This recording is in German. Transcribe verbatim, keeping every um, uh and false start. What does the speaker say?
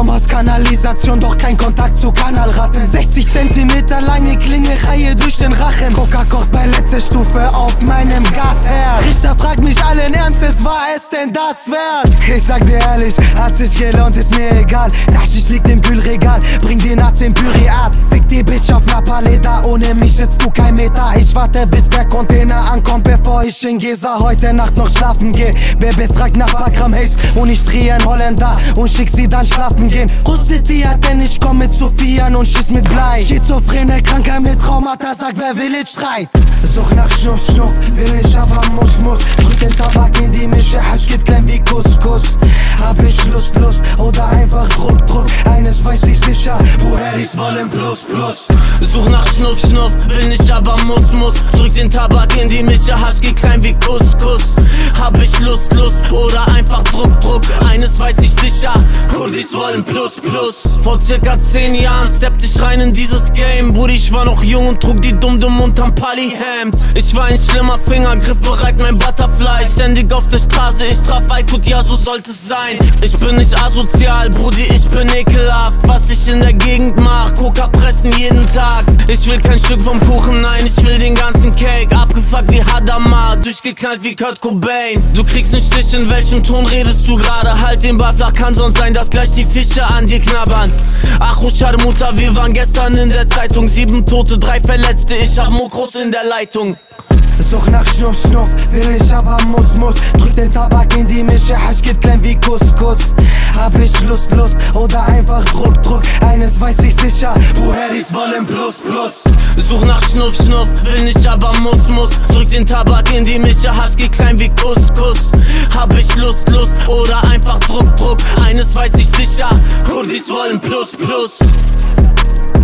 Komm aus Kanalisation, doch kein Kontakt zu Kanalratten. sechzig Zentimeter lange Klinge, Reihe durch den Rachen. Coca kocht bei letzter Stufe auf meinem Gasherd. Richter fragt mich allen Ernstes, war es denn das wert? Ich sag dir ehrlich, hat sich gelohnt, ist mir egal. Haschisch liegt im Kühlregal, bring den Arzt im Püree ab. Fick die Bitch auf einer Paleta, ohne mich sitzt du kein Meter. Ich warte bis der Container ankommt, bevor ich in Gesa heute Nacht noch schlafen geh. Baby fragt nach Bagram Haze und ich drehe einen Holländer und schick sie dann schlafen gehen. Rustitiert, denn ich komm mit Sophian und schieß mit Blei. Schizophrene, Kranker mit Traumata, sag wer will jetzt Streit. Such nach Schnuff, Schnuff, will ich aber muss, muss. Drück den Tabak in die Mische, Hasch geht klein wie Couscous. Hab ich Lust, Lust oder einfach Druck, Druck. Eines weiß ich sicher, woher ich's wollen, plus, plus. Such nach Schnuff, Schnuff, will nicht aber muss, muss. Drück den Tabak in die Mische, Hasch geht klein wie Couscous. Hab ich Lust, Lust oder einfach Druck, Druck. Eines weiß ich sicher, Kurdis wollen plus, plus. Vor circa zehn Jahren steppte ich rein in dieses Game. Bruder, ich war noch jung und trug die Dumm-Dumm unterm Pali-Hemd. Ich war ein schlimmer Finger, griffbereit, mein Butterfly. Ständig auf der Straße, ich traf Eikut, ja so sollte es sein. Ich bin nicht asozial, Brudi, ich bin ekelhaft. Was ich in der Gegend mach, Coca pressen jeden Tag. Ich will kein Stück vom Kuchen, nein, ich will den ganzen Cake. Abgefuckt wie Hadamar, durchgeknallt wie Kurt Cobain. Du kriegst nen Stich, in welchem Ton redest du gerade? Halt den Ball flach, kann sonst sein, dass gleich die Fische an dir knabbern. Ach, oh Scharmuta, wir waren gestern in der Zeitung. Sieben Tote, drei Verletzte, ich hab Mokros in der Leitung. Such nach Schnuff, Schnuff, will ich aber muss, muss. Drück den Tabak in die Mische, Hasch geht klein wie Couscous. Hab ich Lust, Lust oder einfach Druck, Druck. Eines weiß ich sicher, woher ich's wollen, plus, plus. Such nach Schnuff, Schnuff, will nicht aber muss, muss. Drück den Tabak in die Mische, Hasch geht klein wie Couscous. Hab ich Lust, Lust oder einfach Druck, Druck. Eines weiß ich sicher, Kurdis wollen plus, plus.